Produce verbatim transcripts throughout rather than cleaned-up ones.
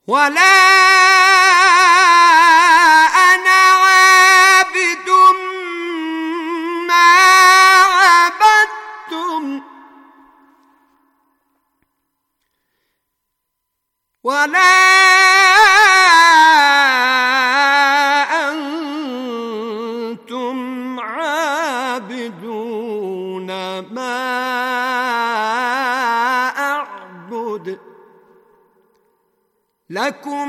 ولا أنا عابد ما عبدتم ولا أنتم عابدون ما أعبد لكم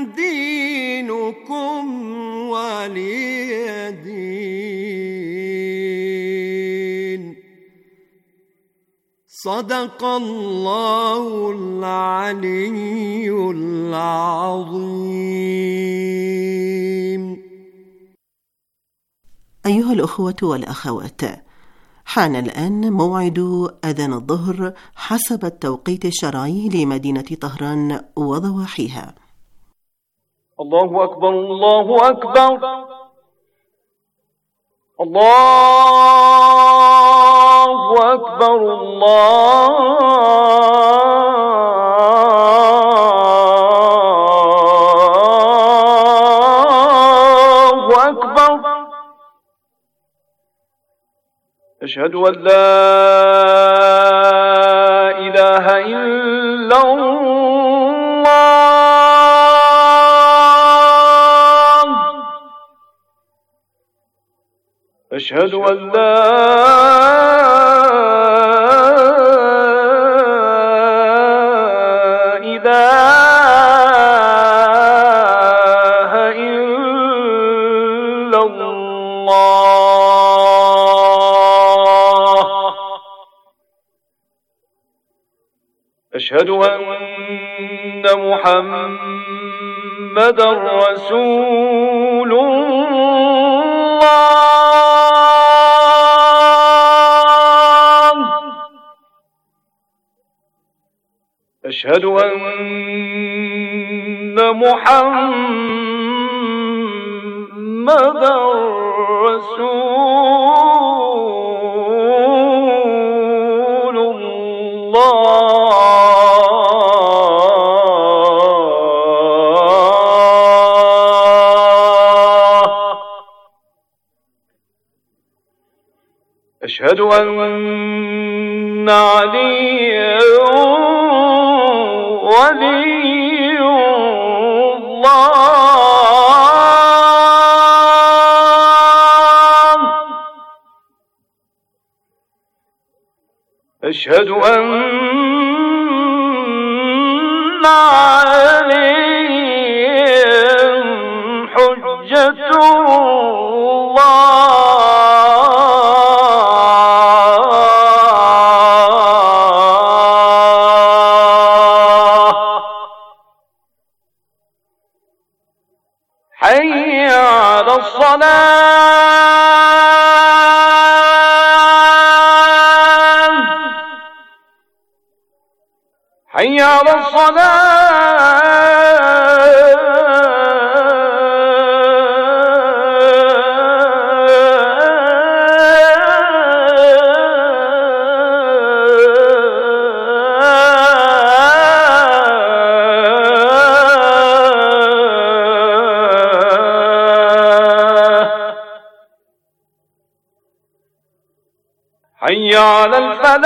دينكم ولي دين. صدق الله العلي العظيم. أيها الأخوة والأخوات، حان الآن موعد أذان الظهر حسب التوقيت الشرعي لمدينة طهران وضواحيها. الله أكبر الله أكبر الله أكبر الله أكبر. أشهد أن لا إله إلا الله. أشهد أن لا إله إلا الله. أشهد أن محمدًا رسول الله. أشهد أن محمدًا رسول الله. أشهد أن عليا ولي الله. أشهد أن عليهم حجة الله. حي على الصلاة حي على حي على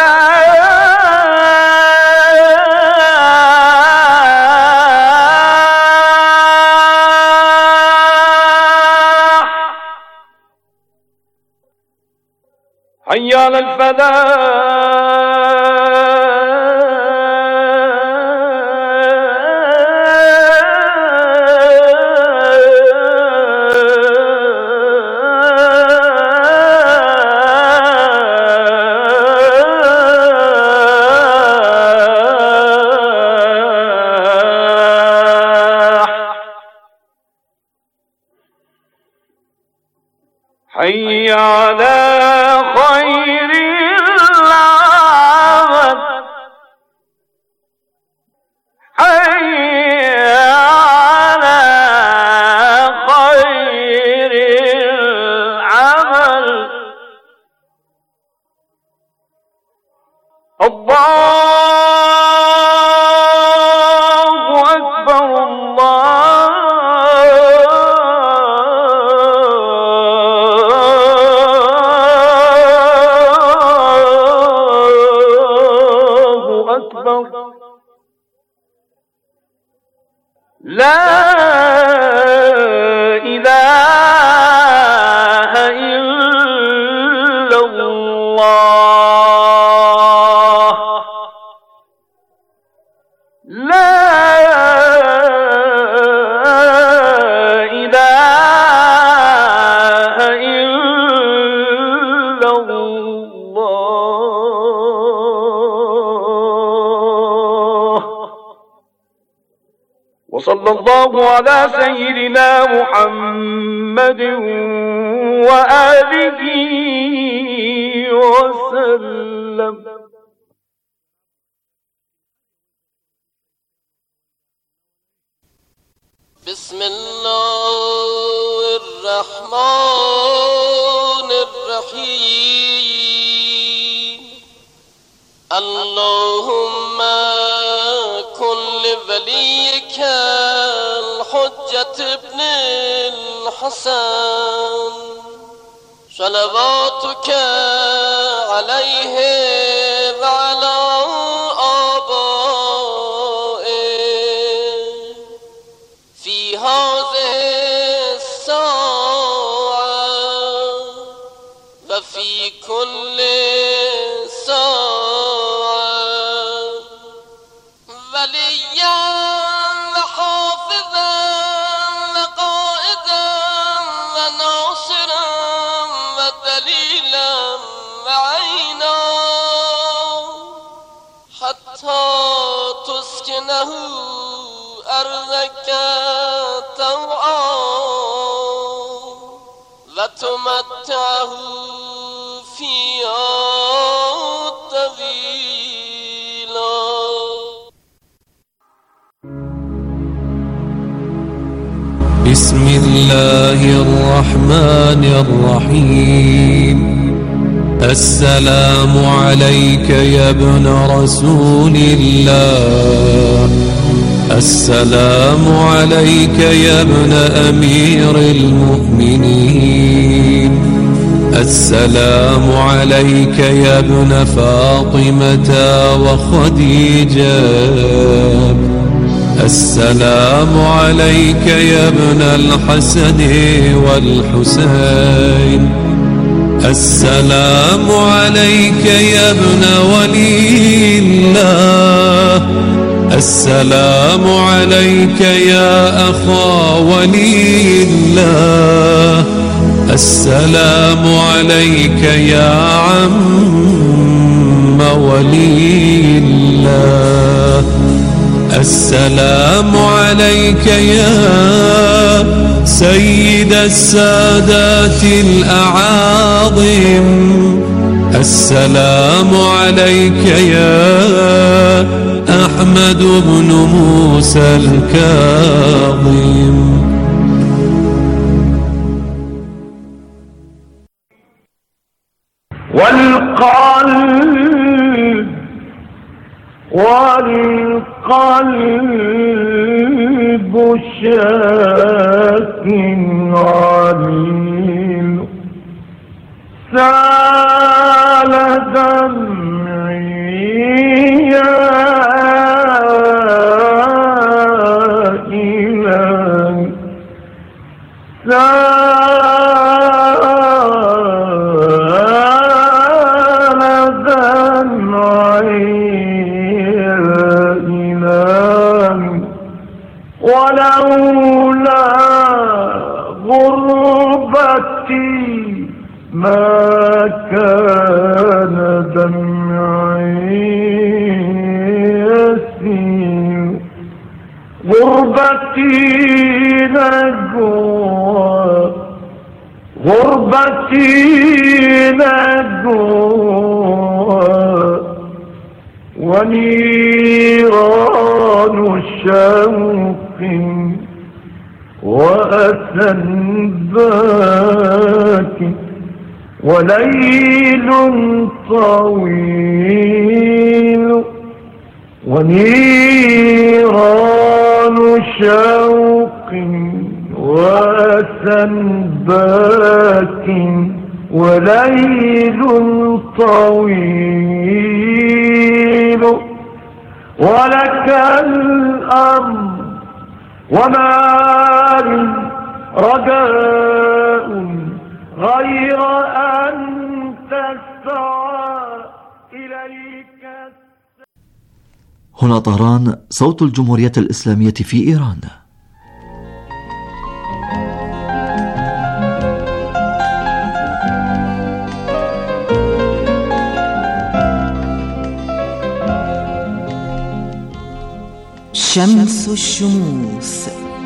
الفلاح حي على الفلاح. حي على خير العمل حي على خير العمل. الله أكبر أكبر لا إله إلا الله لا إله إلا الله. وصلى الله على سيدنا محمد وآله وسلم. بسم الله الرحمن الرحيم. اللهم كن لوليك الحجة ابن الحسن صلواتك عليه وعلى آبائه في هذه الساعة وفي كل ساعة وليا وحافظا وقائدا وناصرا ودليلا وعينا حتى تسكنه أرضك طوعا وتمتعه فيها طويلا. بسم الله الرحمن الرحيم. السلام عليك يا ابن رسول الله. السلام عليك يا ابن أمير المؤمنين. السلام عليك يا ابن فاطمة وخديجة. السلام عليك يا ابن الحسن والحسين. السلام عليك يا ابن ولي الله. السلام عليك يا أخا ولي الله. السلام عليك يا عم ولي الله. السلام عليك يا سيد السادات الأعاظم. السلام عليك يا أحمد بن موسى الكاظم. والقلب والقلب شاك عليل سال دمعي يا إلهي سال دمعي يا إلهي ولولا غربتي ما كان دمعي يسيل. غربتي نجوى غربتي نجوى ونيران الشوق وأسى باكٍ وليل طويل ونيران شوق وأسى باكٍ وليل طويل ولك الأمر وما لي رجاء غير أن تسعى إليك. هنا طهران، صوت الجمهورية الإسلامية في إيران. شمس الشموس.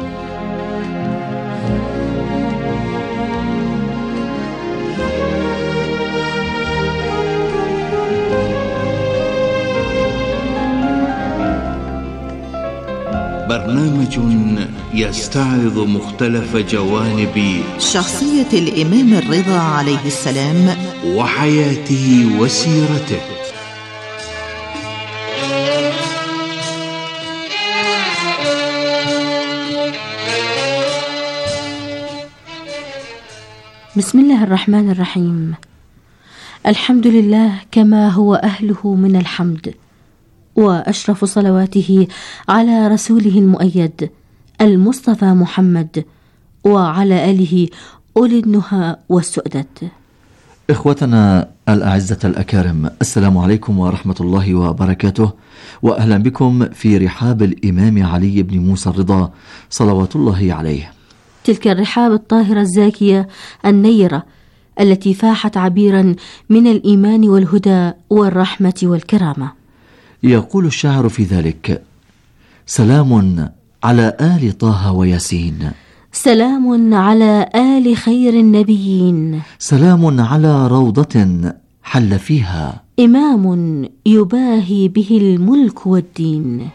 برنامج يستعرض مختلف جوانب شخصية الإمام الرضا عليه السلام وحياته وسيرته. بسم الله الرحمن الرحيم. الحمد لله كما هو أهله من الحمد، وأشرف صلواته على رسوله المؤيد المصطفى محمد وعلى آله أولي النهى والسؤدد. إخوتنا الأعزة الأكارم، السلام عليكم ورحمة الله وبركاته، وأهلا بكم في رحاب الإمام علي بن موسى الرضا صلوات الله عليه. تلك الرحاب الطاهرة الزاكية النيرة التي فاحت عبيرا من الإيمان والهدى والرحمة والكرامة. يقول الشاعر في ذلك: سلام على آل طه وياسين، سلام على آل خير النبيين، سلام على روضة حل فيها إمام يباهي به الملك والدين.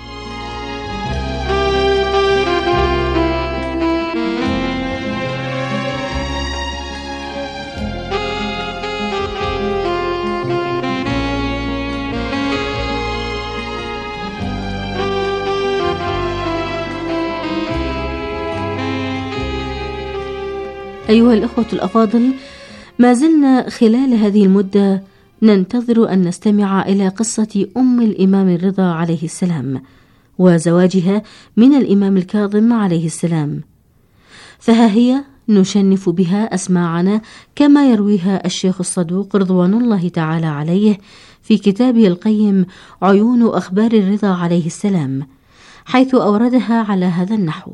أيها الأخوة الأفاضل، ما زلنا خلال هذه المدة ننتظر أن نستمع إلى قصة أم الإمام الرضا عليه السلام وزواجها من الإمام الكاظم عليه السلام، فها هي نشنف بها أسماعنا كما يرويها الشيخ الصدوق رضوان الله تعالى عليه في كتابه القيم عيون أخبار الرضا عليه السلام، حيث أوردها على هذا النحو.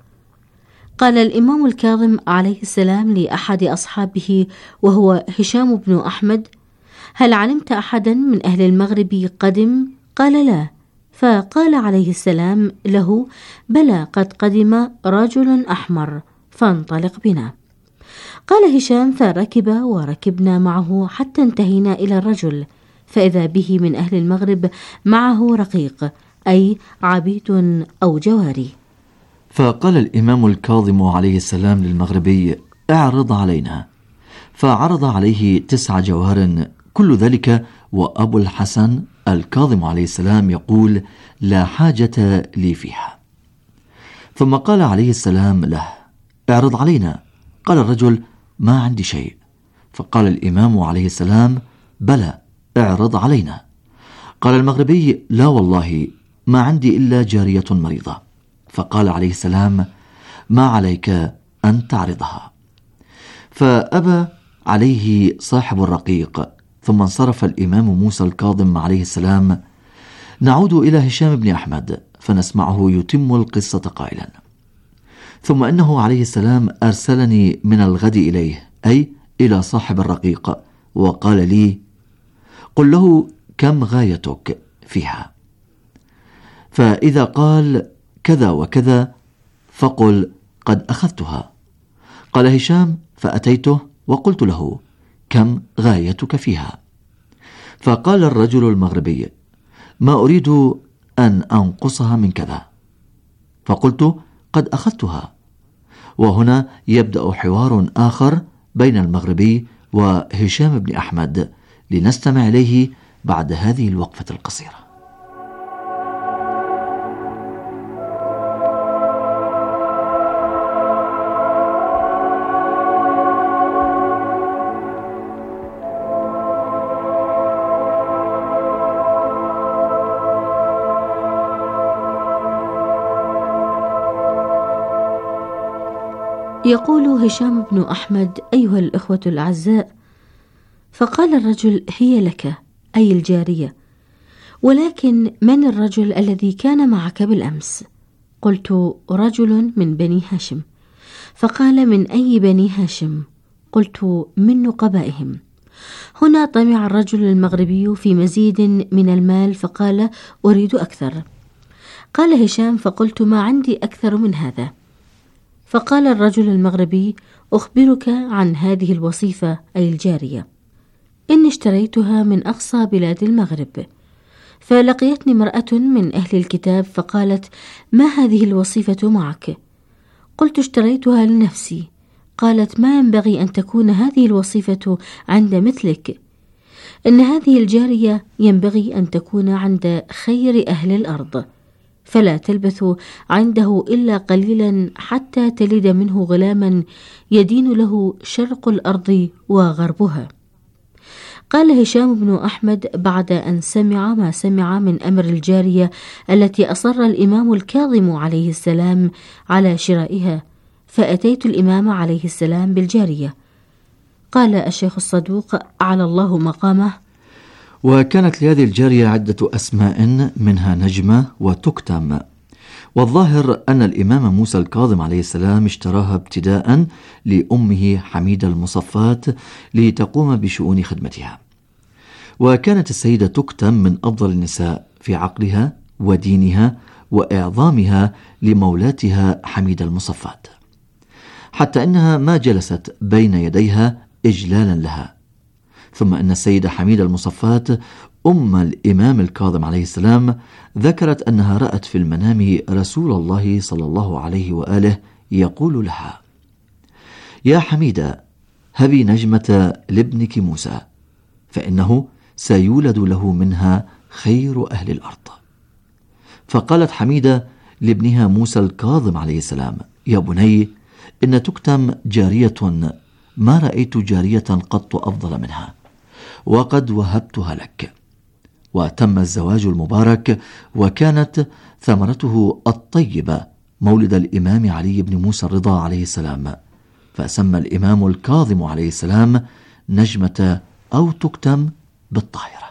قال الإمام الكاظم عليه السلام لأحد أصحابه وهو هشام بن أحمد: هل علمت أحدا من أهل المغرب قدم؟ قال لا. فقال عليه السلام له: بلى، قد قدم رجل أحمر، فانطلق بنا. قال هشام: فركب وركبنا معه حتى انتهينا إلى الرجل، فإذا به من أهل المغرب معه رقيق، أي عبيد أو جواري. فقال الإمام الكاظم عليه السلام للمغربي: اعرض علينا. فعرض عليه تسع جوار، كل ذلك وأبو الحسن الكاظم عليه السلام يقول: لا حاجة لي فيها. ثم قال عليه السلام له: اعرض علينا. قال الرجل: ما عندي شيء. فقال الإمام عليه السلام: بلى، اعرض علينا. قال المغربي: لا والله، ما عندي إلا جارية مريضة. فقال عليه السلام: ما عليك أن تعرضها. فأبى عليه صاحب الرقيق. ثم انصرف الإمام موسى الكاظم عليه السلام. نعود إلى هشام بن أحمد فنسمعه يتم القصة قائلا: ثم إنه عليه السلام أرسلني من الغد إليه، أي إلى صاحب الرقيق، وقال لي: قل له كم غايتك فيها، فإذا قال كذا وكذا فقل قد أخذتها. قال هشام: فأتيته وقلت له: كم غايتك فيها؟ فقال الرجل المغربي: ما أريد أن أنقصها من كذا. فقلت: قد أخذتها. وهنا يبدأ حوار آخر بين المغربي وهشام بن أحمد، لنستمع إليه بعد هذه الوقفة القصيرة. يقول هشام بن أحمد: أيها الإخوة الأعزاء، فقال الرجل: هي لك، أي الجارية، ولكن من الرجل الذي كان معك بالأمس؟ قلت: رجل من بني هاشم. فقال: من أي بني هاشم؟ قلت: من نقبائهم. هنا طمع الرجل المغربي في مزيد من المال فقال: أريد أكثر. قال هشام: فقلت: ما عندي أكثر من هذا. فقال الرجل المغربي: أخبرك عن هذه الوصيفة، أي الجارية، إني اشتريتها من أقصى بلاد المغرب، فلقيتني امرأة من أهل الكتاب فقالت: ما هذه الوصيفة معك؟ قلت: اشتريتها لنفسي. قالت: ما ينبغي أن تكون هذه الوصيفة عند مثلك، إن هذه الجارية ينبغي أن تكون عند خير أهل الأرض، فلا تلبث عنده إلا قليلا حتى تلد منه غلاما يدين له شرق الأرض وغربها. قال هشام بن أحمد بعد أن سمع ما سمع من أمر الجارية التي أصر الإمام الكاظم عليه السلام على شرائها: فأتيت الإمام عليه السلام بالجارية. قال الشيخ الصدوق على الله مقامه: وكانت لهذه الجارية عدة أسماء، منها نجمة وتكتم، والظاهر أن الإمام موسى الكاظم عليه السلام اشتراها ابتداء لأمه حميدة المصفات لتقوم بشؤون خدمتها. وكانت السيدة تكتم من أفضل النساء في عقلها ودينها وإعظامها لمولاتها حميدة المصفات، حتى أنها ما جلست بين يديها إجلالا لها. ثم أن السيدة حميدة المصفات أم الإمام الكاظم عليه السلام ذكرت أنها رأت في المنام رسول الله صلى الله عليه وآله يقول لها: يا حميدة، هبي نجمة لابنك موسى، فإنه سيولد له منها خير أهل الأرض. فقالت حميدة لابنها موسى الكاظم عليه السلام: يا بني، إن تكتم جارية ما رأيت جارية قط أفضل منها، وقد وهبتها لك. وتم الزواج المبارك، وكانت ثمرته الطيبة مولد الإمام علي بن موسى الرضا عليه السلام، فسمى الإمام الكاظم عليه السلام نجمة أو تكتم بالطاهرة.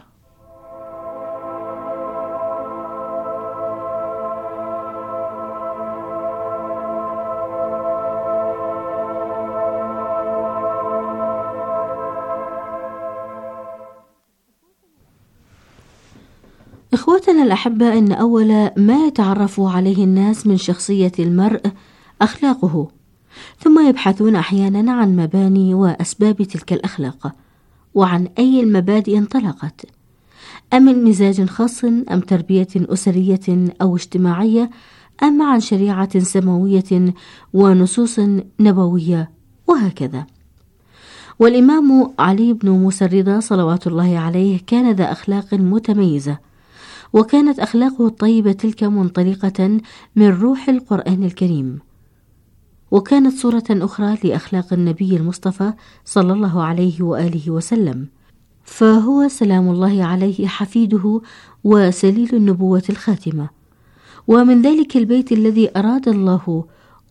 إخوتنا الأحبة، إن أول ما يتعرف عليه الناس من شخصية المرء أخلاقه، ثم يبحثون أحيانا عن مباني وأسباب تلك الأخلاق، وعن أي المبادئ انطلقت، أم من مزاج خاص، أم تربية أسرية أو اجتماعية، أم عن شريعة سماوية ونصوص نبوية، وهكذا. والإمام علي بن موسى الرضا صلوات الله عليه كان ذا أخلاق متميزة، وكانت أخلاقه الطيبة تلك منطلقة من روح القرآن الكريم، وكانت صورة أخرى لأخلاق النبي المصطفى صلى الله عليه وآله وسلم، فهو سلام الله عليه حفيده وسليل النبوة الخاتمة، ومن ذلك البيت الذي أراد الله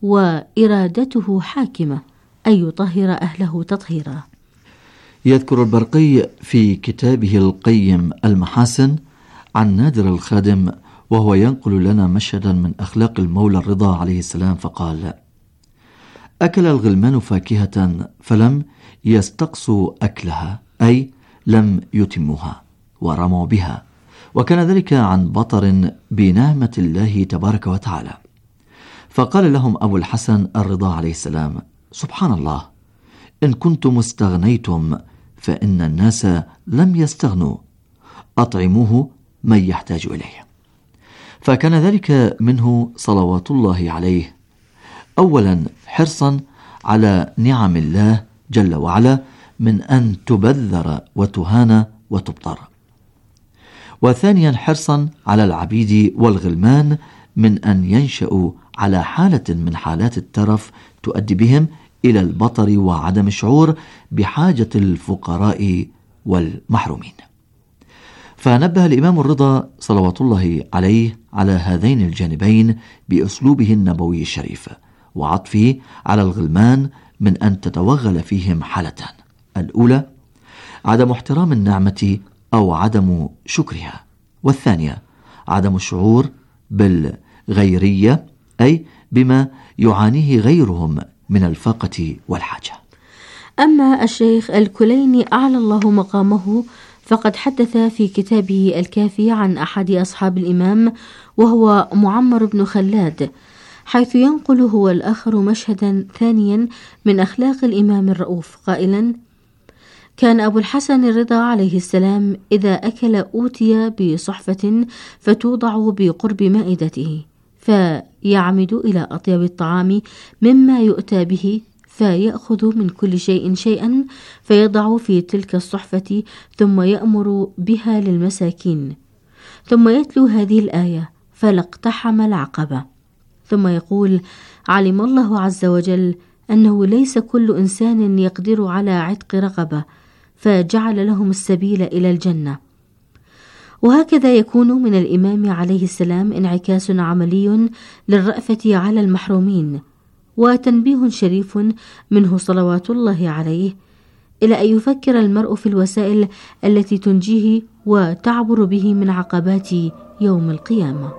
وإرادته حاكمة أن يطهر أهله تطهيرا. يذكر البرقي في كتابه القيم المحاسن عن نادر الخادم وهو ينقل لنا مشهدا من أخلاق المولى الرضا عليه السلام، فقال: أكل الغلمان فاكهة فلم يستقصوا أكلها، أي لم يتموها، ورموا بها، وكان ذلك عن بطر بنعمة الله تبارك وتعالى. فقال لهم أبو الحسن الرضا عليه السلام: سبحان الله، إن كنتم استغنيتم فإن الناس لم يستغنوا، أطعموه من يحتاج إليه. فكان ذلك منه صلوات الله عليه، أولا حرصا على نعم الله جل وعلا من أن تبذر وتهان وتبطر، وثانيا حرصا على العبيد والغلمان من أن ينشأوا على حالة من حالات الترف تؤدي بهم إلى البطر وعدم الشعور بحاجة الفقراء والمحرومين. فنبه الإمام الرضا صلوات الله عليه على هذين الجانبين بأسلوبه النبوي الشريف، وعطفه على الغلمان من أن تتوغل فيهم حالتان: الأولى عدم احترام النعمة أو عدم شكرها، والثانية عدم الشعور بالغيرية، أي بما يعانيه غيرهم من الفاقة والحاجة. أما الشيخ الكليني أعلى الله مقامه فقد حدث في كتابه الكافي عن أحد أصحاب الإمام وهو معمر بن خلاد، حيث ينقل هو الآخر مشهدا ثانيا من أخلاق الإمام الرؤوف قائلا: كان أبو الحسن الرضا عليه السلام إذا أكل أوتي بصحفة فتوضع بقرب مائدته، فيعمد إلى أطيب الطعام مما يؤتى به، فيأخذ من كل شيء شيئا فيضع في تلك الصحفة، ثم يأمر بها للمساكين، ثم يتلو هذه الآية: فلا اقتحم العقبة، ثم يقول: علم الله عز وجل أنه ليس كل إنسان يقدر على عتق رقبة، فجعل لهم السبيل إلى الجنة. وهكذا يكون من الإمام عليه السلام انعكاس عملي للرأفة على المحرومين، وتنبيه شريف منه صلوات الله عليه إلى أن يفكر المرء في الوسائل التي تنجيه وتعبر به من عقبات يوم القيامة.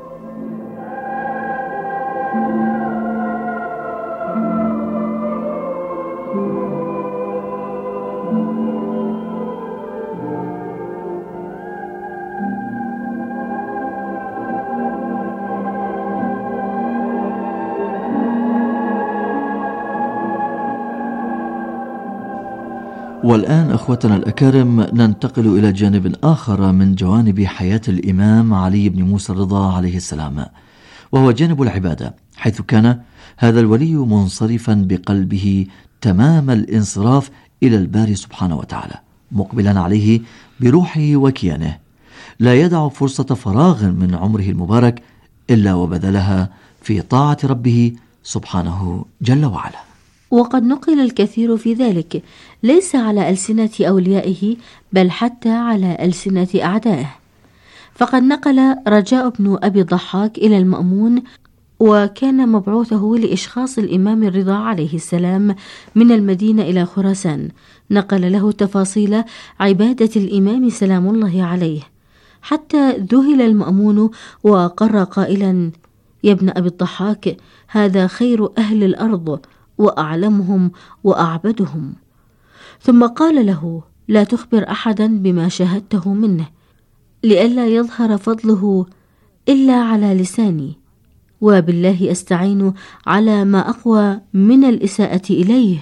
والآن أخوتنا الأكارم ننتقل إلى جانب آخر من جوانب حياة الإمام علي بن موسى الرضا عليه السلام، وهو جانب العبادة، حيث كان هذا الولي منصرفا بقلبه تمام الانصراف إلى الباري سبحانه وتعالى، مقبلا عليه بروحه وكيانه، لا يدع فرصة فراغ من عمره المبارك إلا وبذلها في طاعة ربه سبحانه جل وعلا. وقد نقل الكثير في ذلك، ليس على ألسنة أوليائه بل حتى على ألسنة أعدائه. فقد نقل رجاء بن أبي ضحاك إلى المأمون، وكان مبعوثه لإشخاص الإمام الرضا عليه السلام من المدينة إلى خراسان، نقل له تفاصيل عبادة الإمام سلام الله عليه، حتى ذهل المأمون وقر قائلا: يا ابن أبي الضحاك، هذا خير أهل الأرض وأعلمهم وأعبدهم. ثم قال له: لا تخبر أحدا بما شاهدته منه، لئلا يظهر فضله إلا على لساني، وبالله أستعين على ما أقوى من الإساءة إليه.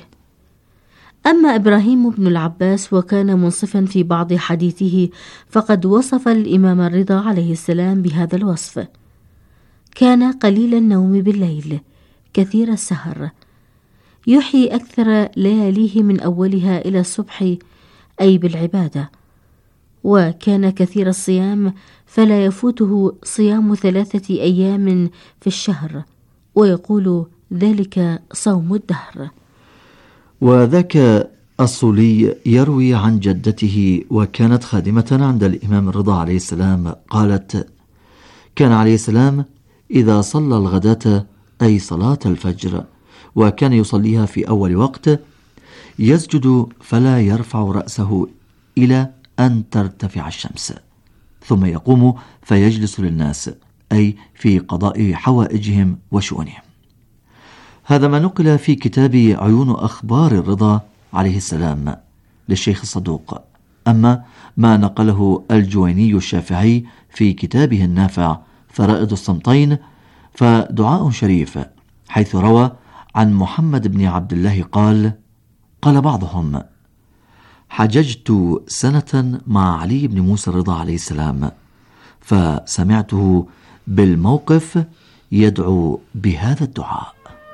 أما إبراهيم بن العباس وكان منصفا في بعض حديثه، فقد وصف الإمام الرضا عليه السلام بهذا الوصف: كان قليل النوم بالليل، كثير السهر، يحيي أكثر لياليه من أولها إلى الصبح، أي بالعبادة، وكان كثير الصيام، فلا يفوته صيام ثلاثة أيام في الشهر، ويقول ذلك صوم الدهر. وذاك الصولي يروي عن جدته، وكانت خادمة عند الإمام الرضا عليه السلام، قالت: كان عليه السلام إذا صلى الغداة، أي صلاة الفجر، وكان يصليها في أول وقت، يسجد فلا يرفع رأسه إلى أن ترتفع الشمس، ثم يقوم فيجلس للناس، أي في قضاء حوائجهم وشؤونهم. هذا ما نقل في كتاب عيون أخبار الرضا عليه السلام للشيخ الصدوق. أما ما نقله الجويني الشافعي في كتابه النافع فرائض الصمتين فدعاء شريف، حيث روى عن محمد بن عبد الله قال: قال بعضهم: حججت سنة مع علي بن موسى الرضا عليه السلام، فسمعته بالموقف يدعو بهذا الدعاء: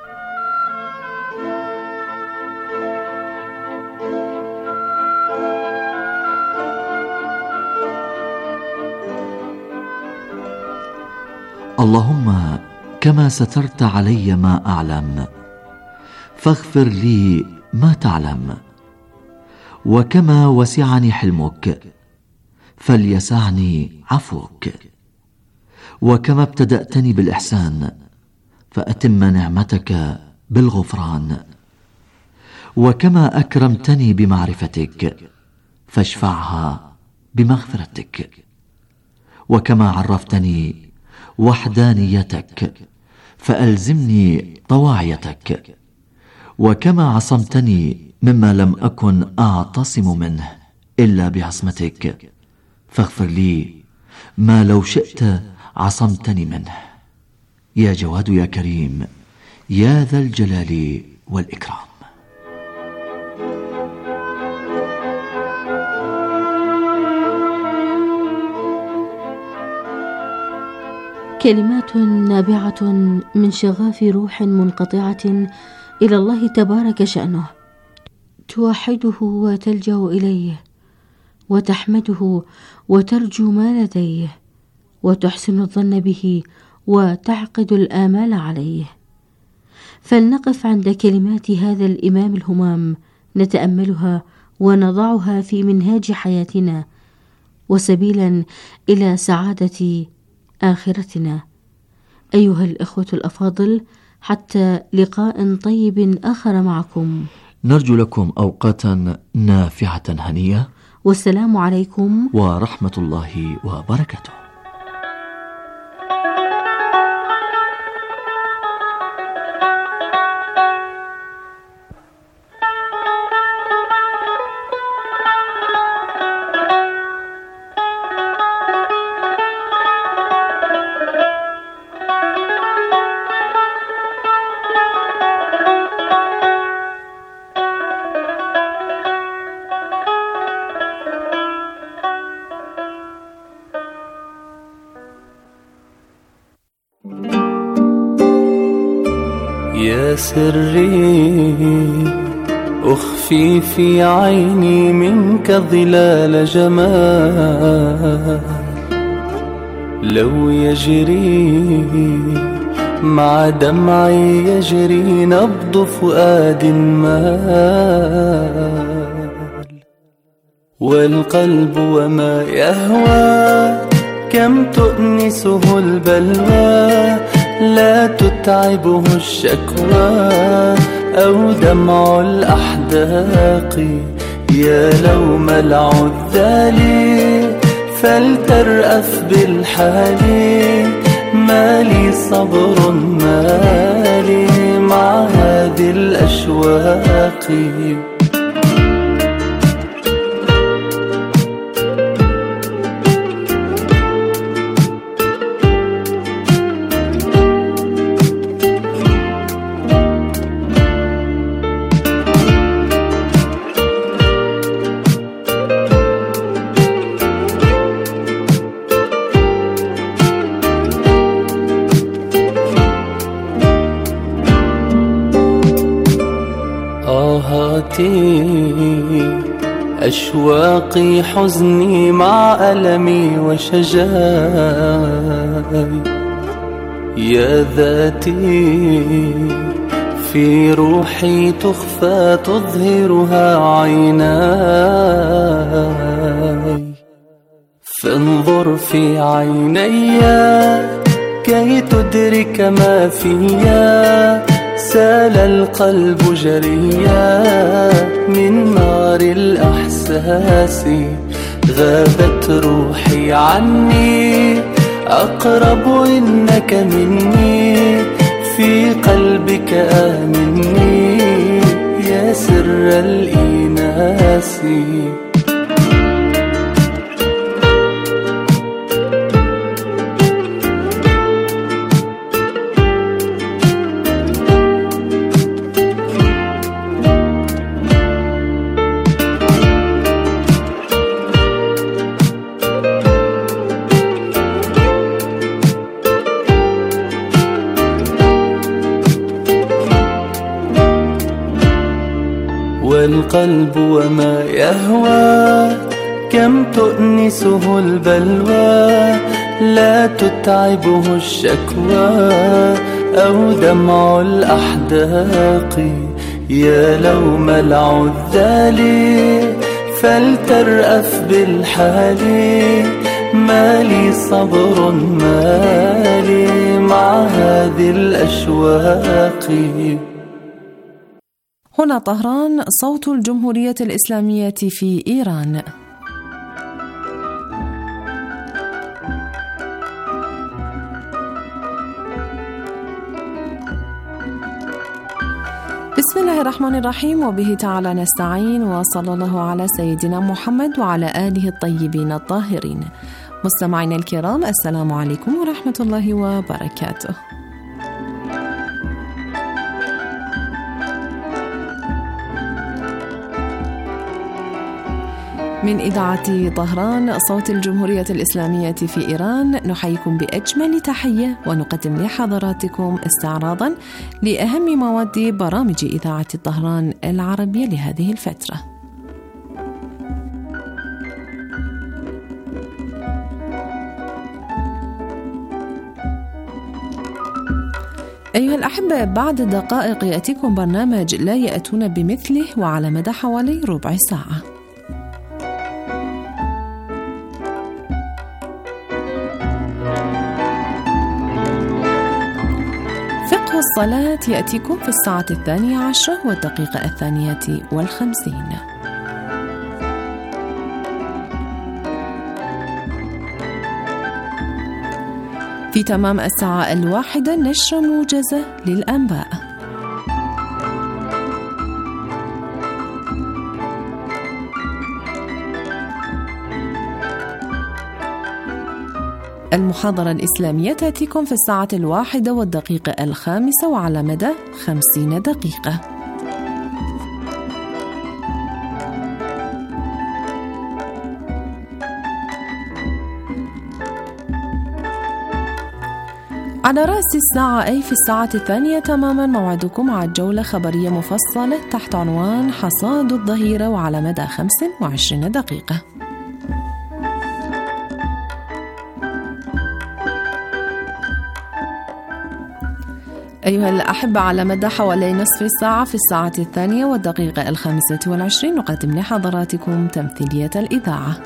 اللهم كما سترت علي ما أعلم، فاغفر لي ما تعلم، وكما وسعني حلمك فليسعني عفوك، وكما ابتدأتني بالإحسان فأتم نعمتك بالغفران. وكما أكرمتني بمعرفتك فاشفعها بمغفرتك. وكما عرفتني وحدانيتك فألزمني طواعيتك. وكما عصمتني مما لم أكن أعتصم منه إلا بعصمتك فاغفر لي ما لو شئت عصمتني منه. يا جواد يا كريم يا ذا الجلال والإكرام. كلمات نابعة من شغاف روح منقطعة إلى الله تبارك شأنه، توحده وتلجأ إليه، وتحمده وترجو ما لديه، وتحسن الظن به وتعقد الآمال عليه. فلنقف عند كلمات هذا الإمام الهمام نتأملها ونضعها في منهاج حياتنا وسبيلا إلى سعادة آخرتنا. أيها الإخوة الأفاضل، حتى لقاء طيب آخر معكم، نرجو لكم أوقاتا نافعة هنية، والسلام عليكم ورحمة الله وبركاته. يا سري أخفي في عيني منك ظلال جمال، لو يجري مع دمعي يجري نبض فؤاد مال، والقلب وما يهوى كم تؤنسه البلوى، لا تتعبه الشكوى أو دمع الأحداق. يا لوم العذال فلترأف بالحال، ما لي صبر ما لي مع هذه الأشواق. أشواقي حزني مع ألمي وشجاي، يا ذاتي في روحي تخفى تظهرها عيناي، فانظر في عيني كي تدرك ما فيا، سال القلب جريا من نار الأحساس، غابت روحي عني أقرب إنك مني، في قلبك آمني يا سر الإناس. والقلب وما يهوى كم تؤنسه البلوى، لا تتعبه الشكوى أو دمع الأحداق. يا لوم العذال فلترأف بالحال، ما لي صبر ما لي مع هذه الأشواق. هنا طهران، صوت الجمهورية الإسلامية في إيران. بسم الله الرحمن الرحيم، وبه تعالى نستعين، وصلى الله على سيدنا محمد وعلى آله الطيبين الطاهرين. مستمعينا الكرام، السلام عليكم ورحمة الله وبركاته. من إذاعة طهران، صوت الجمهورية الإسلامية في إيران، نحييكم بأجمل تحية ونقدم لحضراتكم استعراضا لأهم مواد برامج إذاعة طهران العربية لهذه الفترة. أيها الأحبة، بعد دقائق يأتيكم برنامج لا يأتون بمثله، وعلى مدى حوالي ربع ساعة. فقه الصلاة يأتيكم في الساعة الثانية عشرة والدقيقة الثانية والخمسين. في تمام الساعة الواحدة نشرة موجزة للأنباء. المحاضرة الإسلامية تأتيكم في الساعة الواحدة والدقيقة الخامسة وعلى مدى خمسين دقيقة. على رأس الساعة، أي في الساعة الثانية تماما، موعدكم مع جولة خبرية مفصلة تحت عنوان حصاد الظهيرة، وعلى مدى خمس وعشرين دقيقة. أيها الأحبة، على مدى حوالي نصف الساعة في الساعة الثانية والدقيقة الخامسة والعشرين نقدم لحضراتكم تمثيلية الإذاعة.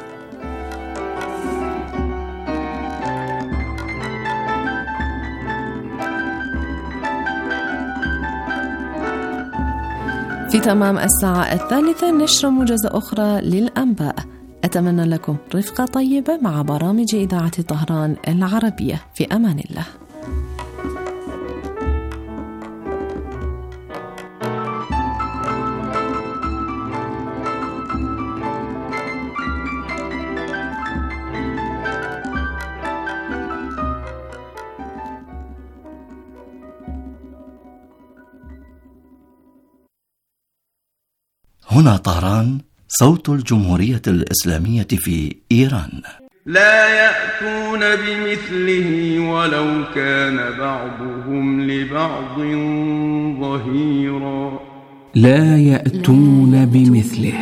في تمام الساعة الثالثة نشرة موجزة أخرى للأنباء. أتمنى لكم رفقة طيبة مع برامج إذاعة طهران العربية. في أمان الله. هنا طهران، صوت الجمهورية الإسلامية في إيران. لا يأتون بمثله ولو كان بعضهم لبعض ظهيرا. لا يأتون بمثله.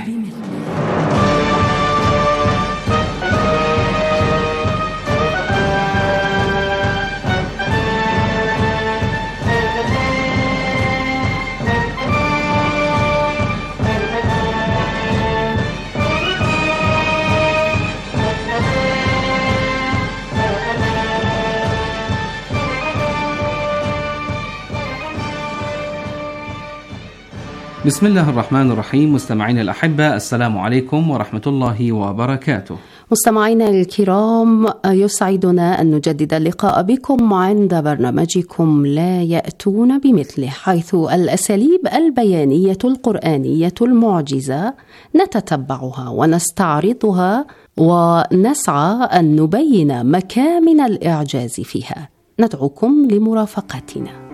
بسم الله الرحمن الرحيم. مستمعين الأحبة، السلام عليكم ورحمة الله وبركاته. مستمعينا الكرام، يسعدنا أن نجدد اللقاء بكم عند برنامجكم لا يأتون بمثله، حيث الأساليب البيانية القرآنية المعجزة نتتبعها ونستعرضها ونسعى أن نبين مكامن الإعجاز فيها. ندعوكم لمرافقتنا.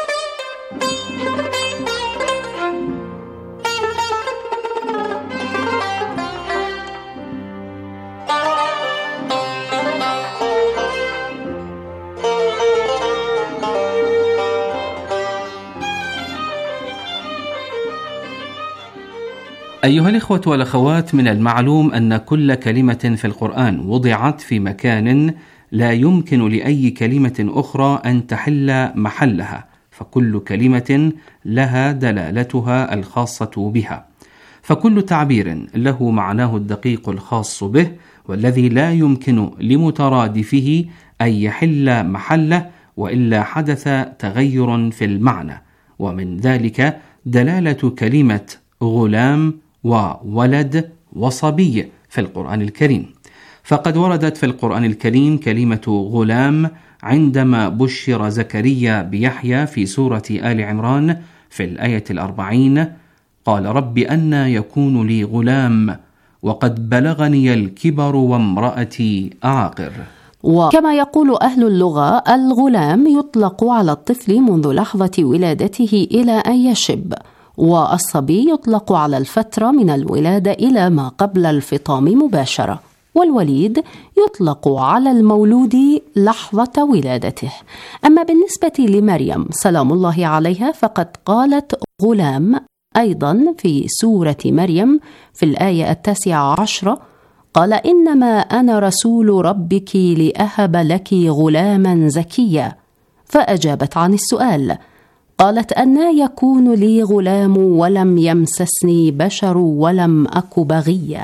أيها الإخوة والأخوات، من المعلوم أن كل كلمة في القرآن وضعت في مكان لا يمكن لأي كلمة أخرى أن تحل محلها، فكل كلمة لها دلالتها الخاصة بها، فكل تعبير له معناه الدقيق الخاص به والذي لا يمكن لمترادفه أن يحل محله، وإلا حدث تغير في المعنى. ومن ذلك دلالة كلمة غلام وولد وصبي في القرآن الكريم، فقد وردت في القرآن الكريم كلمة غلام عندما بشر زكريا بيحيى في سورة آل عمران في الآية الأربعين: قال رب أنى يكون لي غلام وقد بلغني الكبر وامرأتي أعاقر. وكما يقول أهل اللغة، الغلام يطلق على الطفل منذ لحظة ولادته إلى أن يشب، والصبي يطلق على الفترة من الولادة إلى ما قبل الفطام مباشرة، والوليد يطلق على المولود لحظة ولادته. أما بالنسبة لمريم سلام الله عليها فقد قالت غلام أيضا في سورة مريم في الآية التاسعة عشرة: قال إنما أنا رسول ربك لأهب لك غلاما زكيا. فأجابت عن السؤال قالت: أنى يكون لي غلام ولم يمسسني بشر ولم أك بغيا.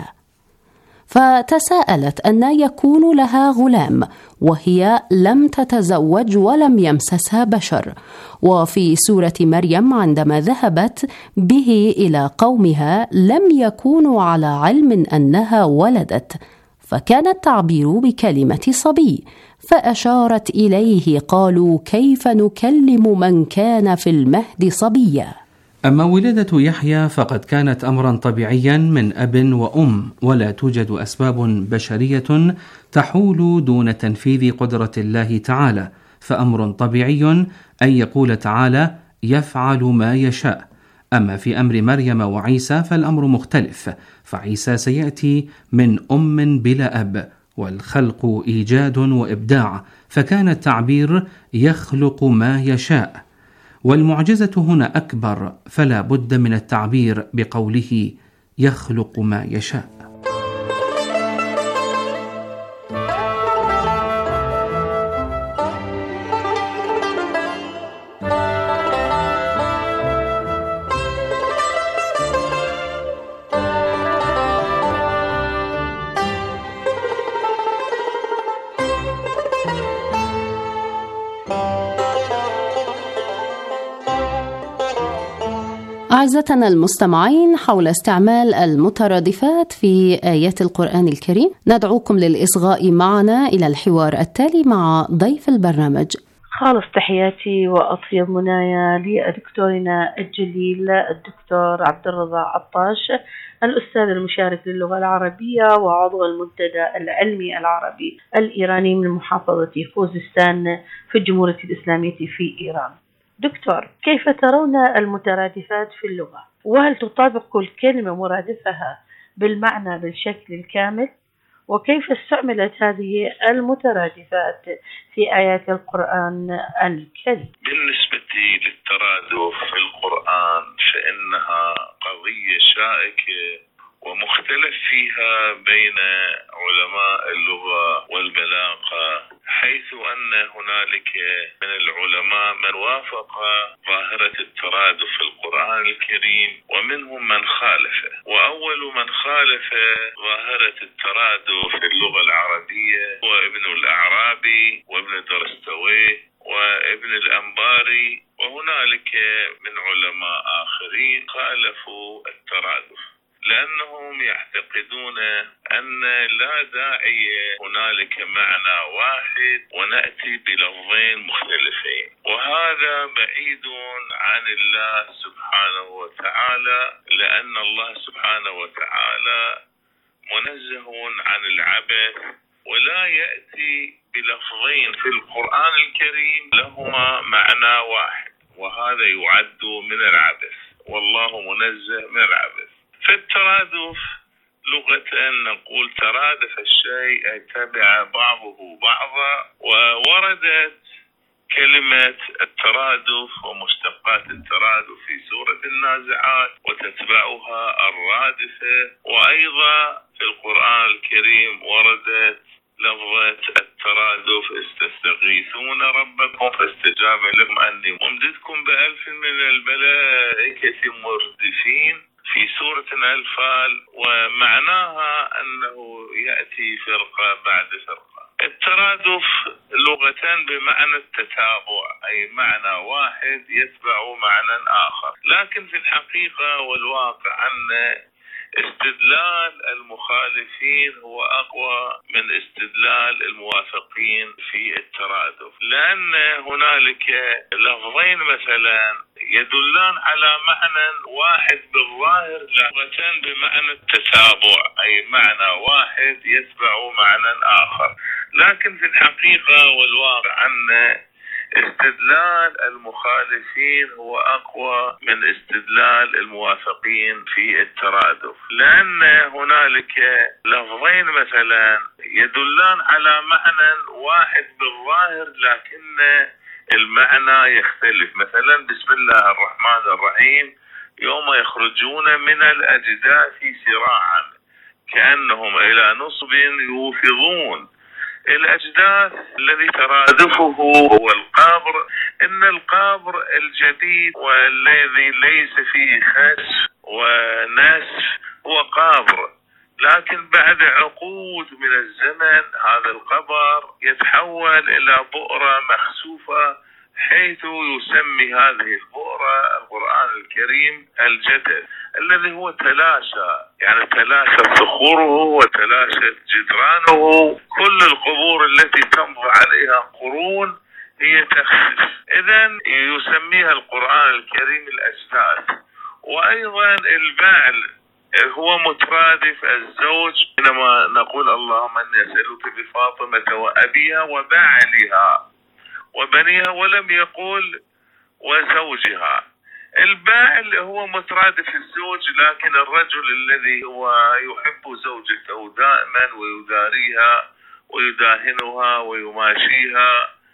فتساءلت أنى يكون لها غلام وهي لم تتزوج ولم يمسسها بشر. وفي سورة مريم عندما ذهبت به إلى قومها لم يكونوا على علم أنها ولدت، فكان التعبير بكلمة صبي، فأشارت إليه قالوا: كيف نكلم من كان في المهد صبيا. أما ولادة يحيى فقد كانت أمرا طبيعيا من أب وأم، ولا توجد أسباب بشرية تحول دون تنفيذ قدرة الله تعالى، فأمر طبيعي أن يقول تعالى: يفعل ما يشاء. أما في أمر مريم وعيسى فالأمر مختلف، فعيسى سيأتي من أم بلا أب، والخلق إيجاد وإبداع، فكان التعبير يخلق ما يشاء، والمعجزة هنا أكبر، فلا بد من التعبير بقوله يخلق ما يشاء. أعزتنا المستمعين، حول استعمال المترادفات في آيات القرآن الكريم ندعوكم للإصغاء معنا إلى الحوار التالي مع ضيف البرنامج. خالص تحياتي وأطيب منايا لدكتورنا الجليل الدكتور عبد الرضا عطاش، الأستاذ المشارك للغة العربية وعضو المنتدى العلمي العربي الإيراني من محافظة خوزستان في الجمهورية الإسلامية في إيران. دكتور، كيف ترون المترادفات في اللغة؟ وهل تطابق الكلمة مرادفها بالمعنى بالشكل الكامل؟ وكيف استعملت هذه المترادفات في آيات القرآن الكريم؟ بالنسبة للترادف في القرآن فإنها قضية شائكة ومختلف فيها بين علماء اللغة والبلاغة، حيث أن هنالك من العلماء من وافق ظاهرة الترادف في القرآن الكريم ومنهم من خالفه. وأول من خالف ظاهرة الترادف في اللغة العربية هو ابن الأعرابي وابن درستوي وابن الأنباري، وهنالك من علماء آخرين خالفوا الترادف لأنهم يعتقدون أن لا داعي هنالك معنى واحد ونأتي بلفظين مختلفين، وهذا بعيد عن الله سبحانه وتعالى، لأن الله سبحانه وتعالى منزه عن العبث، ولا يأتي بلفظين في القرآن الكريم لهما معنى واحد، وهذا يعد من العبث، والله منزه من العبث. فالترادف لغة نقول ترادف الشيء أي تبع بعضه بعضا، ووردت كلمة الترادف ومشتقات الترادف في سورة النازعات وتتبعها الرادفة، وأيضا في القرآن الكريم وردت لفظة الترادف استستغيثون ربكم فاستجاب لكم أني ممددكم بألف من الملائكة مردفين في سورة الأنفال، ومعناها أنه يأتي فرقة بعد فرقة. الترادف لغة بمعنى التتابع، أي معنى واحد يتبع معنى آخر، لكن في الحقيقة والواقع أن استدلال المخالفين هو أقوى من استدلال الموافقين في الترادف، لأن هنالك لفظين مثلا يدلان على معنى واحد بالظاهر لغة بمعنى التتابع، أي معنى واحد يتبع معنى آخر، لكن في الحقيقة والواقع أن استدلال المخالفين هو أقوى من استدلال الموافقين في الترادف، لأن هنالك لفظين مثلا يدلان على معنى واحد بالظاهر لكن المعنى يختلف، مثلا بسم الله الرحمن الرحيم يوم يخرجون من الأجداث سراعا كأنهم إلى نصب يوفضون. الأجداث الذي ترادفه هو القبر، إن القبر الجديد والذي ليس فيه خسف ونسف هو قبر، لكن بعد عقود من الزمن هذا القبر يتحول إلى بؤرة مخسوفة، حيث يسمي هذه البؤرة القرآن الكريم الجدل، الذي هو تلاشى، يعني تلاشى صخوره وتلاشى جدرانه، كل القبور التي تمضي عليها قرون هي تخسف، إذن يسميها القرآن الكريم الأجداث. وأيضا البعل هو مترادف الزوج، حينما نقول اللهم إني أسألك بفاطمة وأبيها وبعلها وبنيها، ولم يقول وزوجها. البعل هو مترادف الزوج، لكن الرجل الذي هو يحب زوجته دائما ويداريها ويداهنها ويماشيها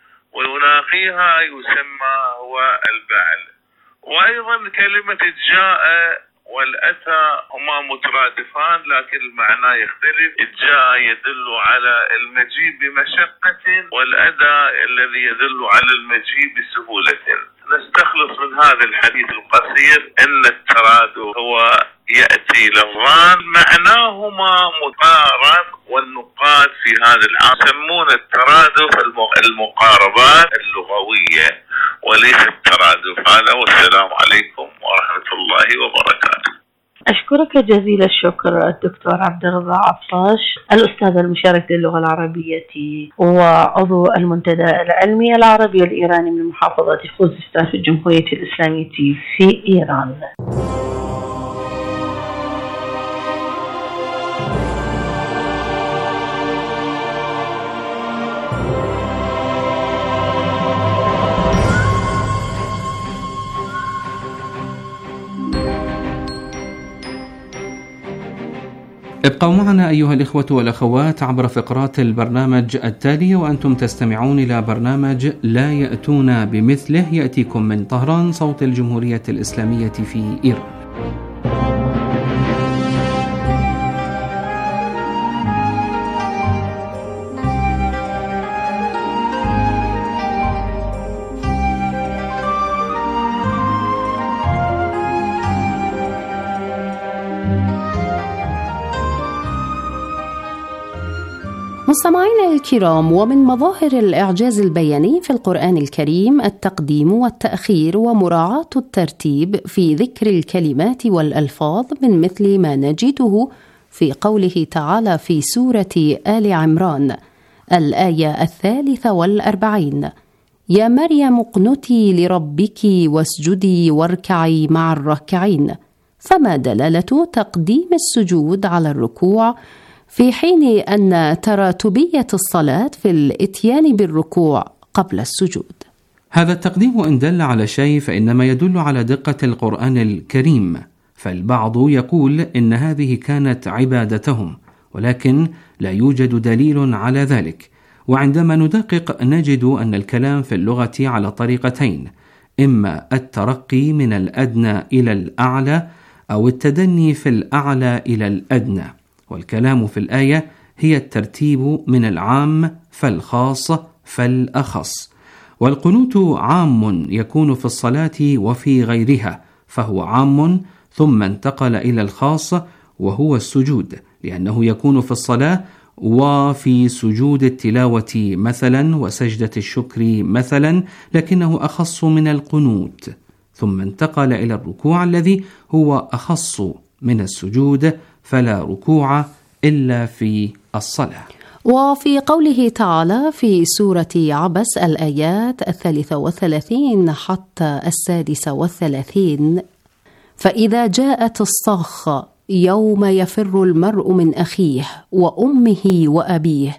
ويناقيها يسمى هو البعل. وأيضا كلمة الجاء والأتى هما مترادفان لكن المعنى يختلف، الجاء يدل على المجيء بمشقة، والأتى الذي يدل على المجيء بسهولة. نستخلص من هذا الحديث القصير أن الترادف هو يأتي لفظان معناهما مقارب، والنقاد في هذا العام يسمون الترادف المقاربات اللغوية وليس الترادف. هذا والسلام عليكم ورحمة الله وبركاته. أشكرك جزيل الشكر الدكتور عبد الرضا عطاش، الأستاذ المشارك للغة العربية وعضو المنتدى العلمي العربي والإيراني من محافظة خوزستان في الجمهورية الإسلامية في إيران. ابقوا معنا أيها الإخوة والأخوات عبر فقرات البرنامج التالية، وأنتم تستمعون إلى برنامج لا يأتون بمثله، يأتيكم من طهران صوت الجمهورية الإسلامية في إيران. مستمعينا الكرام، ومن مظاهر الإعجاز البياني في القرآن الكريم التقديم والتأخير ومراعاة الترتيب في ذكر الكلمات والألفاظ، من مثل ما نجده في قوله تعالى في سورة آل عمران الآية الثالثة والأربعين: يا مريم اقنتي لربك واسجدي واركعي مع الراكعين. فما دلالة تقديم السجود على الركوع في حين أن تراتبية الصلاة في الإتيان بالركوع قبل السجود؟ هذا التقديم إن دل على شيء فإنما يدل على دقة القرآن الكريم، فالبعض يقول إن هذه كانت عبادتهم، ولكن لا يوجد دليل على ذلك. وعندما ندقق نجد أن الكلام في اللغة على طريقتين: إما الترقي من الأدنى إلى الأعلى، أو التدني في الأعلى إلى الأدنى. والكلام في الآية هي الترتيب من العام فالخاص فالأخص. والقنوت عام يكون في الصلاة وفي غيرها، فهو عام ثم انتقل إلى الخاص وهو السجود، لأنه يكون في الصلاة وفي سجود التلاوة مثلا وسجدة الشكر مثلا، لكنه أخص من القنوت، ثم انتقل إلى الركوع الذي هو أخص من السجود، فلا ركوع إلا في الصلاة. وفي قوله تعالى في سورة عبس الآيات الثالثة والثلاثين حتى السادسة والثلاثين: فإذا جاءت الصاخة يوم يفر المرء من أخيه وأمه وأبيه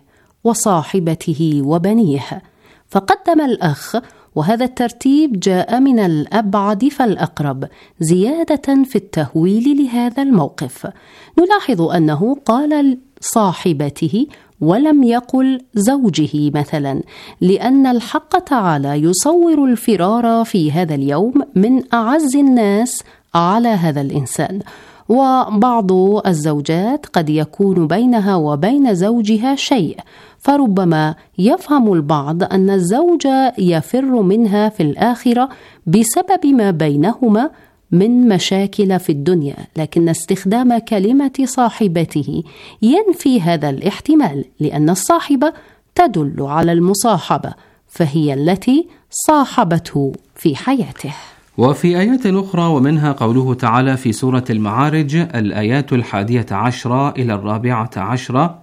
وصاحبته وبنيه، فقدم الأخ، وهذا الترتيب جاء من الأبعد فالأقرب زيادة في التهويل لهذا الموقف. نلاحظ أنه قال صاحبته ولم يقل زوجه مثلا، لأن الحق تعالى يصور الفرار في هذا اليوم من أعز الناس على هذا الإنسان. وبعض الزوجات قد يكون بينها وبين زوجها شيء، فربما يفهم البعض أن الزوج يفر منها في الآخرة بسبب ما بينهما من مشاكل في الدنيا، لكن استخدام كلمة صاحبته ينفي هذا الاحتمال، لأن الصاحبة تدل على المصاحبة، فهي التي صاحبته في حياته. وفي آيات أخرى ومنها قوله تعالى في سورة المعارج الآيات الحادية عشرة إلى الرابعة عشرة: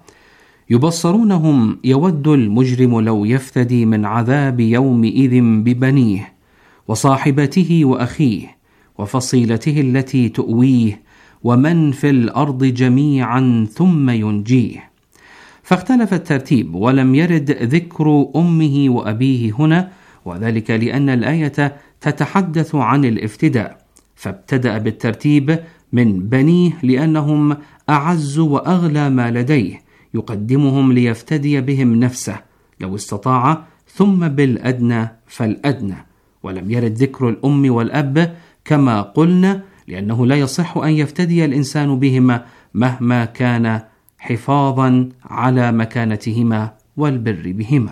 يبصرونهم يود المجرم لو يفتدي من عذاب يومئذ ببنيه وصاحبته وأخيه وفصيلته التي تؤويه ومن في الأرض جميعا ثم ينجيه. فاختلف الترتيب ولم يرد ذكر أمه وأبيه هنا، وذلك لأن الآية تتحدث عن الافتداء، فابتدأ بالترتيب من بنيه لأنهم أعز وأغلى ما لديه، يقدمهم ليفتدي بهم نفسه لو استطاع، ثم بالأدنى فالأدنى. ولم يرد ذكر الأم والأب كما قلنا، لأنه لا يصح أن يفتدي الإنسان بهما مهما كان حفاظا على مكانتهما والبر بهما.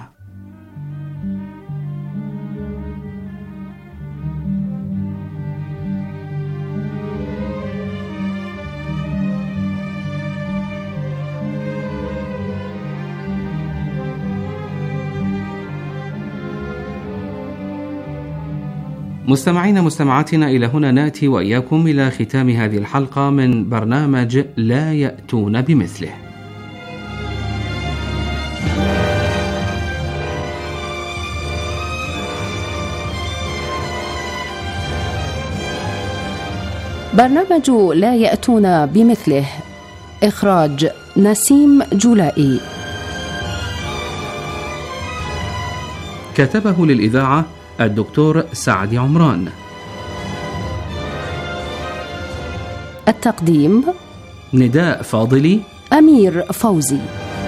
مستمعين مستمعاتنا، إلى هنا نأتي وإياكم إلى ختام هذه الحلقة من برنامج لا يأتون بمثله. برنامج لا يأتون بمثله، إخراج نسيم جولائي، كتبه للإذاعة الدكتور سعد عمران، التقديم نداء فاضلي، أمير فوزي.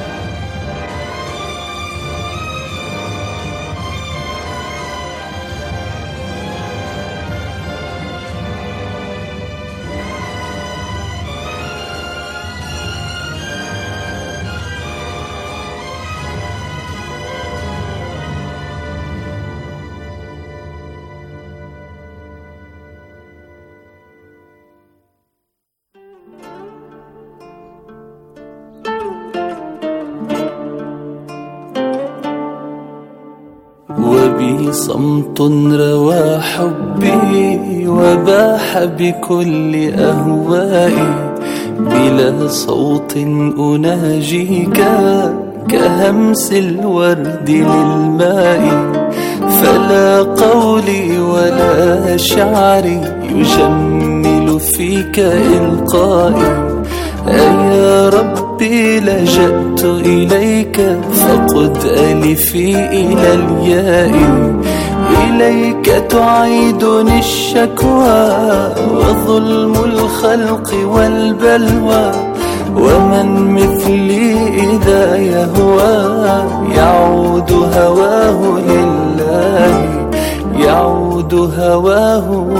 وبي صمت روى حبي وباح بكل أهوائي، بلا صوت أناجيك كهمس الورد للماء، فلا قولي ولا شعري يجمل فيك إلقائي. يا ربي لجأت إليك فقد ألفي إلى الياء، إليك تعيدني الشكوى وظلم الخلق والبلوى، ومن مثلي إذا يهوى يعود هواه لله، يعود هواه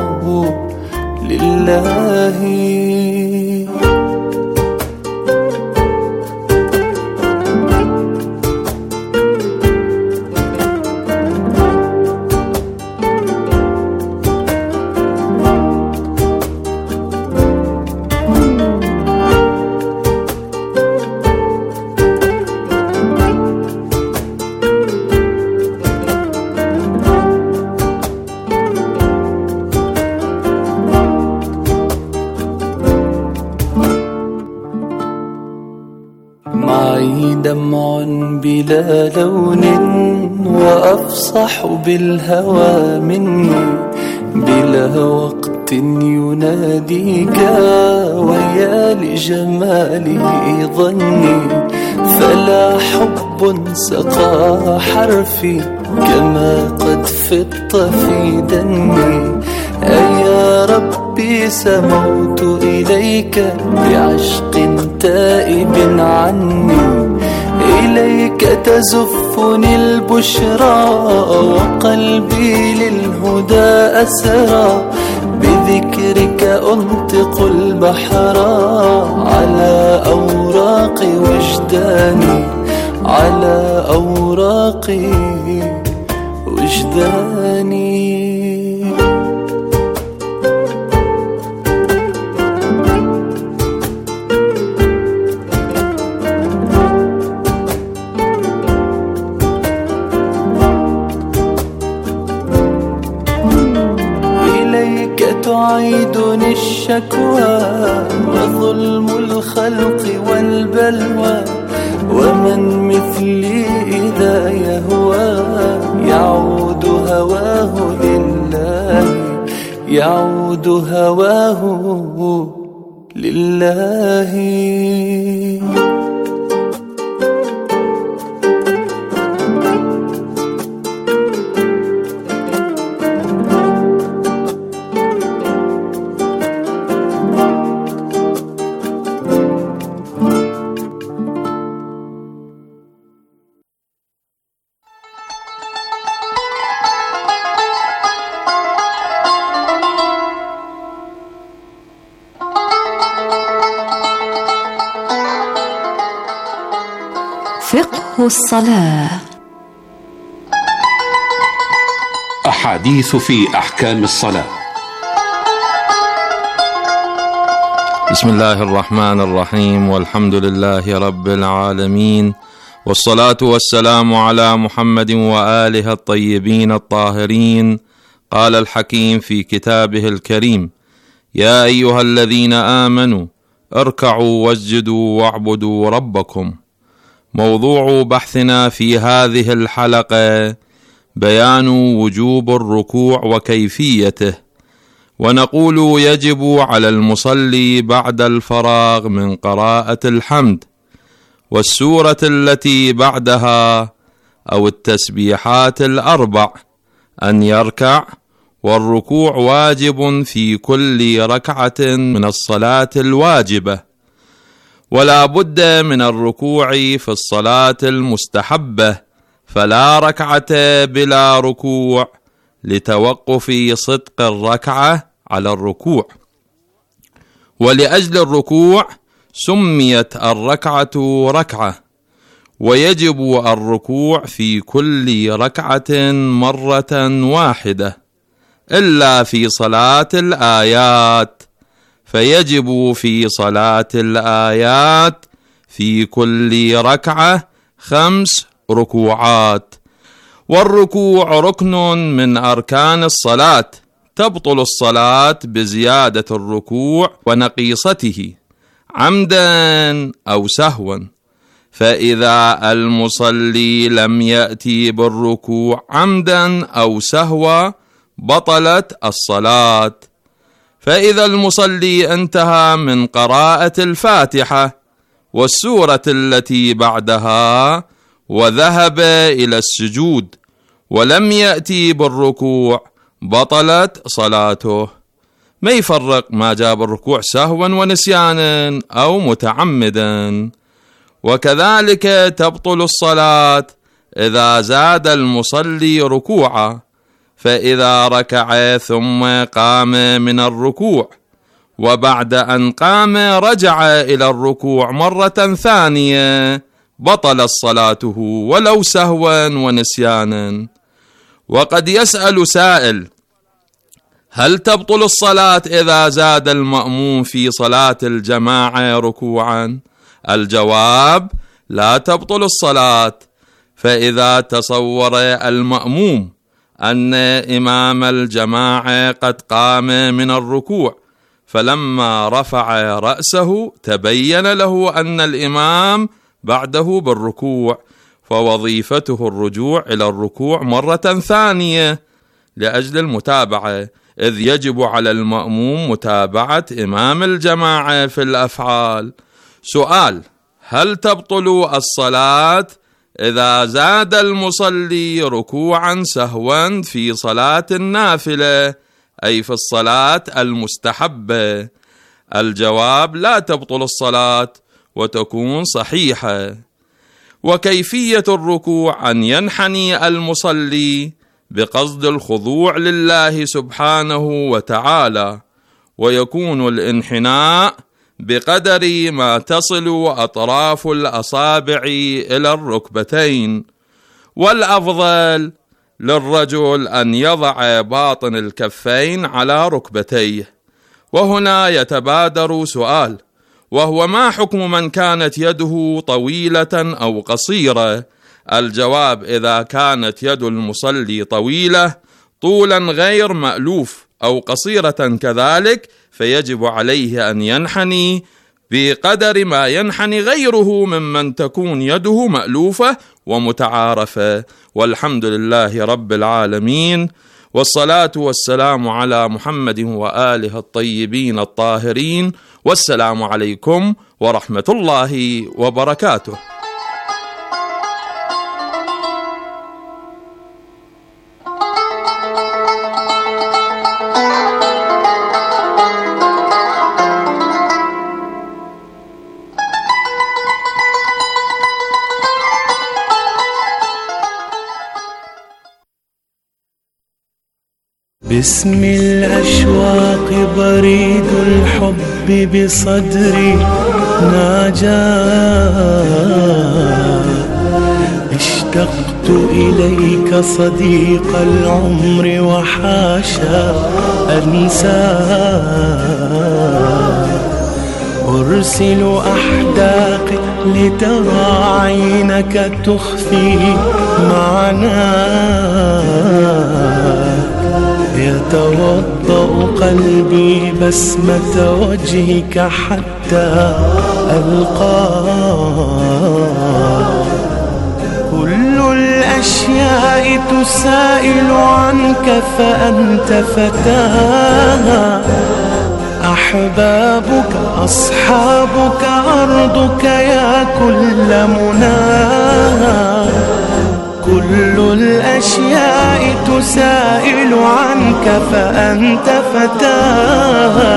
لله. بلا لون وأفصح بالهوى مني بلا وقت يناديك ويا لجماله ظني فلا حب سقى حرفي كما قد فضت في دمي أيا ربي سموت إليك بعشق تائب عني إليك تزفني البشرى وقلبي للهدى أسرى بذكرك أنطق البحر على أوراق وجداني على أوراق وجداني. تعيدني الشكوى وظلم الخلق والبلوى ومن مثلي إذا يهوى يعود هواه لله يعود هواه لله. فقه الصلاة. أحاديث في أحكام الصلاة. بسم الله الرحمن الرحيم، والحمد لله رب العالمين، والصلاة والسلام على محمد وآله الطيبين الطاهرين. قال الحكيم في كتابه الكريم: يا أيها الذين آمنوا اركعوا واسجدوا واعبدوا ربكم. موضوع بحثنا في هذه الحلقة بيان وجوب الركوع وكيفيته، ونقول يجب على المصلي بعد الفراغ من قراءة الحمد والسورة التي بعدها أو التسبيحات الأربع أن يركع، والركوع واجب في كل ركعة من الصلاة الواجبة، ولا بد من الركوع في الصلاة المستحبة، فلا ركعة بلا ركوع لتوقف صدق الركعة على الركوع. ولأجل الركوع سميت الركعة ركعة، ويجب الركوع في كل ركعة مرة واحدة إلا في صلاة الآيات، فيجب في صلاة الآيات في كل ركعة خمس ركوعات. والركوع ركن من أركان الصلاة، تبطل الصلاة بزيادة الركوع ونقيصته عمدا أو سهوا، فإذا المصلي لم يأتي بالركوع عمدا أو سهوا بطلت الصلاة. فإذا المصلي انتهى من قراءة الفاتحة والسورة التي بعدها وذهب إلى السجود ولم يأتي بالركوع بطلت صلاته. ما يفرق ما جاب الركوع سهوا ونسيانا أو متعمدا. وكذلك تبطل الصلاة إذا زاد المصلي ركوعا، فإذا ركع ثم قام من الركوع وبعد أن قام رجع إلى الركوع مرة ثانية بطلت صلاته ولو سهوا ونسيانا. وقد يسأل سائل: هل تبطل الصلاة إذا زاد المأموم في صلاة الجماعة ركوعا؟ الجواب: لا تبطل الصلاة. فإذا تصور المأموم أن إمام الجماعة قد قام من الركوع، فلما رفع رأسه تبين له أن الإمام بعده بالركوع، فوظيفته الرجوع إلى الركوع مرة ثانية لأجل المتابعة، إذ يجب على المأموم متابعة إمام الجماعة في الأفعال. سؤال: هل تبطل الصلاة إذا زاد المصلي ركوعا سهوا في صلاة النافلة، أي في الصلاة المستحبة؟ الجواب: لا تبطل الصلاة وتكون صحيحة. وكيفية الركوع أن ينحني المصلي بقصد الخضوع لله سبحانه وتعالى، ويكون الانحناء بقدر ما تصل أطراف الأصابع إلى الركبتين، والأفضل للرجل أن يضع باطن الكفين على ركبتيه. وهنا يتبادر سؤال، وهو: ما حكم من كانت يده طويلة أو قصيرة؟ الجواب: إذا كانت يد المصلي طويلة طولا غير مألوف أو قصيرة كذلك، فيجب عليه أن ينحني بقدر ما ينحني غيره ممن تكون يده مألوفة ومتعارفة. والحمد لله رب العالمين، والصلاة والسلام على محمد وآله الطيبين الطاهرين، والسلام عليكم ورحمة الله وبركاته. باسم الأشواق بريد الحب بصدري ناجاه، اشتقت إليك صديق العمر وحاشا أنساه، أرسل أحداقي لترى عينك تخفي معناه، يتوضأ قلبي بسمة وجهك حتى ألقاه، كل الأشياء تسائل عنك فأنت فتاها، أحبابك أصحابك أرضك يا كل مناها، كل الأشياء تسائل عنك فأنت فتاها،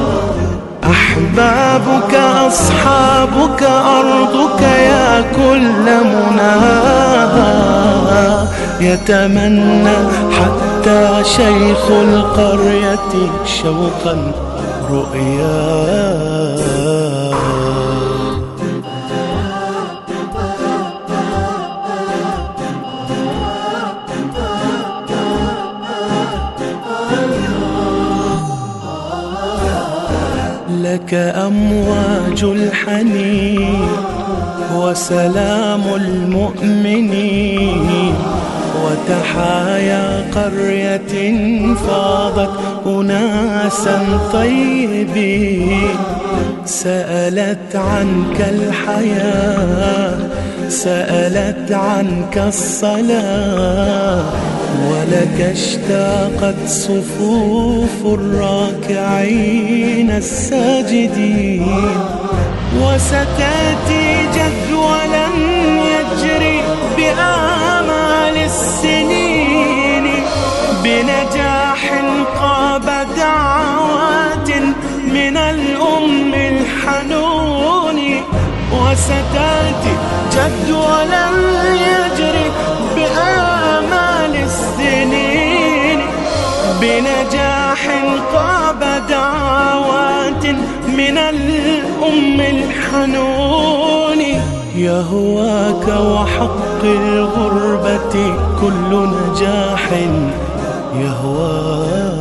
أحبابك أصحابك أرضك يا كل مناها، يتمنى حتى شيخ القرية شوقا رؤياه. لك أمواج الحنين وسلام المؤمنين، وتحايا قرية فاضت أناسا طيبين، سألت عنك الحياة سألت عنك الصلاة، ولك اشتاقت صفوف الراكعين الساجدين، وستأتي جدولا يجري بآمال السنين، بنجاح قاب دعوات من الأم الحنون، وستأتي جدولا يجري بآمال السنين، بنجاح قاب دعوات من الأم الحنون، يهواك وحق الغربة كل نجاح يهواك.